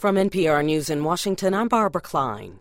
From NPR News in Washington, I'm Barbara Klein.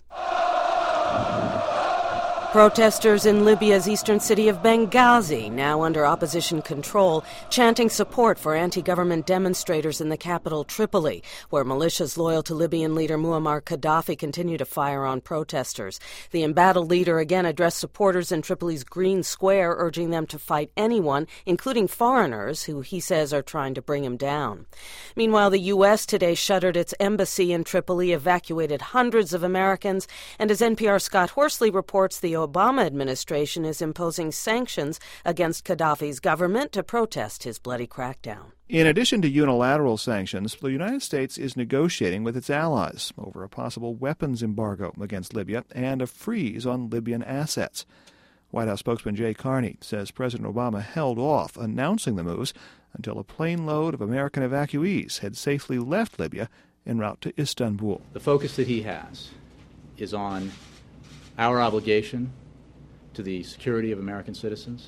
Protesters in Libya's eastern city of Benghazi, now under opposition control, chanting support for anti-government demonstrators in the capital Tripoli, where militias loyal to Libyan leader Muammar Gaddafi continue to fire on protesters. The embattled leader again addressed supporters in Tripoli's Green Square, urging them to fight anyone, including foreigners, who he says are trying to bring him down. Meanwhile, the U.S. today shuttered its embassy in Tripoli, evacuated hundreds of Americans, and as NPR's Scott Horsley reports, the Obama administration is imposing sanctions against Gaddafi's government to protest his bloody crackdown. In addition to unilateral sanctions, the United States is negotiating with its allies over a possible weapons embargo against Libya and a freeze on Libyan assets. White House spokesman Jay Carney says President Obama held off announcing the moves until a plane load of American evacuees had safely left Libya en route to Istanbul. The focus that he has is on our obligation to the security of American citizens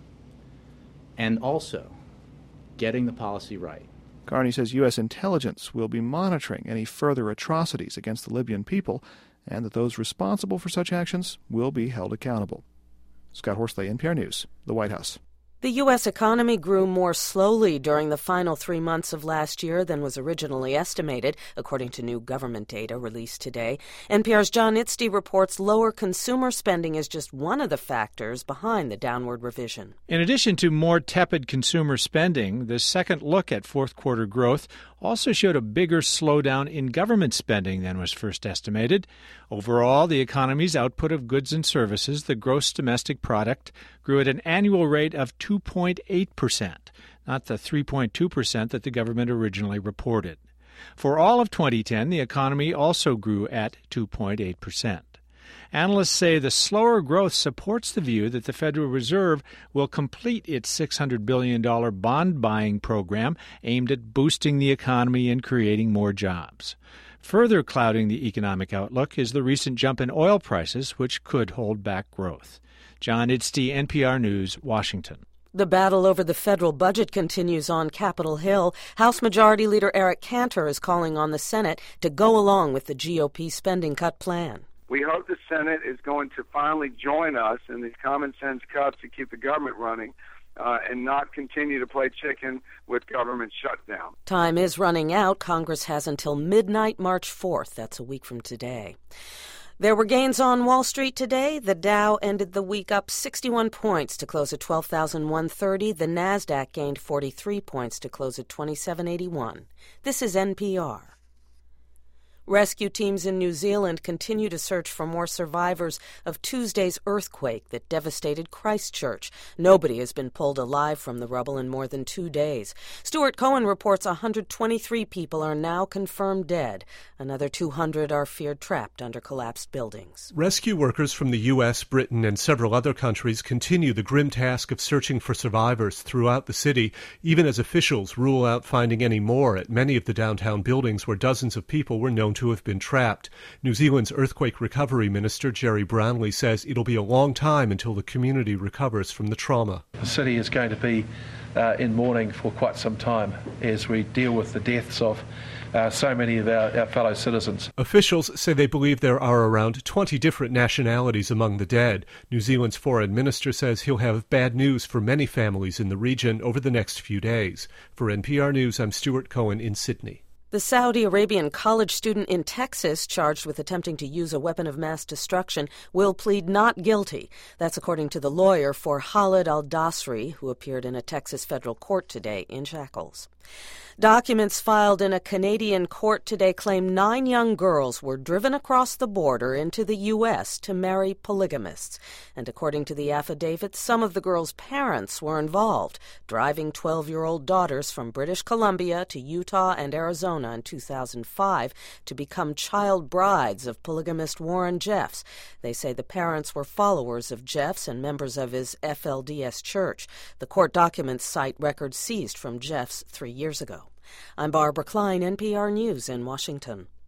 and also getting the policy right. Carney says U.S. intelligence will be monitoring any further atrocities against the Libyan people and that those responsible for such actions will be held accountable. Scott Horsley, NPR News, the White House. The U.S. economy grew more slowly during the final 3 months of last year than was originally estimated, according to new government data released today. NPR's John Itzty reports lower consumer spending is just one of the factors behind the downward revision. In addition to more tepid consumer spending, the second look at fourth quarter growth also showed a bigger slowdown in government spending than was first estimated. Overall, the economy's output of goods and services, the gross domestic product, grew at an annual rate of 2.8%, not the 3.2% that the government originally reported. For all of 2010, the economy also grew at 2.8%. Analysts say the slower growth supports the view that the Federal Reserve will complete its $600 billion bond buying program aimed at boosting the economy and creating more jobs. Further clouding the economic outlook is the recent jump in oil prices, which could hold back growth. John Itzty, NPR News, Washington. The battle over the federal budget continues on Capitol Hill. House Majority Leader Eric Cantor is calling on the Senate to go along with the GOP spending cut plan. We hope the Senate is going to finally join us in these common sense cuts to keep the government running and not continue to play chicken with government shutdown. Time is running out. Congress has until midnight, March 4th. That's a week from today. There were gains on Wall Street today. The Dow ended the week up 61 points to close at 12,130. The Nasdaq gained 43 points to close at 2781. This is NPR. Rescue teams in New Zealand continue to search for more survivors of Tuesday's earthquake that devastated Christchurch. Nobody has been pulled alive from the rubble in more than 2 days. Stuart Cohen reports 123 people are now confirmed dead. Another 200 are feared trapped under collapsed buildings. Rescue workers from the U.S., Britain, and several other countries continue the grim task of searching for survivors throughout the city, even as officials rule out finding any more at many of the downtown buildings where dozens of people were known to have been trapped. New Zealand's earthquake recovery minister, Jerry Brownlee, says it'll be a long time until the community recovers from the trauma. The city is going to be in mourning for quite some time as we deal with the deaths of so many of our fellow citizens. Officials say they believe there are around 20 different nationalities among the dead. New Zealand's foreign minister says he'll have bad news for many families in the region over the next few days. For NPR News, I'm Stuart Cohen in Sydney. The Saudi Arabian college student in Texas charged with attempting to use a weapon of mass destruction will plead not guilty. That's according to the lawyer for Khalid al-Dasri, who appeared in a Texas federal court today in shackles. Documents filed in a Canadian court today claim 9 young girls were driven across the border into the U.S. to marry polygamists. And according to the affidavit, some of the girls' parents were involved, driving 12-year-old daughters from British Columbia to Utah and Arizona in 2005 to become child brides of polygamist Warren Jeffs. They say the parents were followers of Jeffs and members of his FLDS church. The court documents cite records seized from Jeffs 3 years ago. I'm Barbara Klein, NPR News in Washington.